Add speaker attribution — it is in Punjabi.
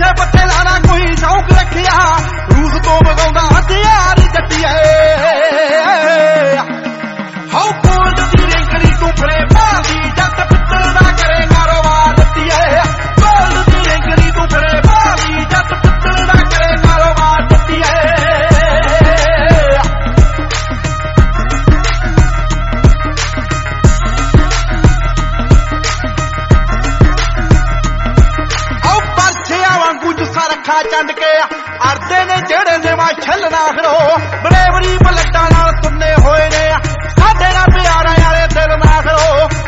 Speaker 1: ਨਸ਼ੇ ਪੱਤੇ ਲਾਣਾ ਕੋਈ ਸ਼ੌਕ ਰੱਖਿਆ ਰੂਸ ਤੋਂ ਮਗਾਉਂਦਾ ਹਥਿਆਰ ਜੱਟੀਏ ਹਾਉ ਕੋਲ ਦੀ ਰਿੰਗੜੀ ਤੂੰ ਫੜੇ ਭਾਦੀ ਜੱਟ ਪਿੱਤਲ ਦਾ ਕਰੇ ਕਾਰੋਬਾਰ ਜੱਟੀਏ ਕੋਲ ਦੀ ਰਿੰਗੜੀ ਤੂੰ ਫੜੇ ਭਾਦੀ ਜੱਟ ਪਿੱਤਲ ਦਾ ਕਰੇ ਕਾਰੋਬਾਰ ਜੱਟੀਏ ਰੱਖਾ ਚੰਡ ਕੇ ਅਰਦੇ ਨੇ ਜਿਹੜੇ ਦੇਵਾ ਛੱਲਣਾ ਫਿਰੋ ਬੜੇ ਬੜੀ ਬਲੱਡਾਂ ਨਾਲ ਸੁੰਨੇ ਹੋਏ ਨੇ ਸਾਡੇ ਨਾਲ ਪਿਆਰਾਂ ਵਾਲੇ ਦਿਲ ਨਾ ਫਿਰੋ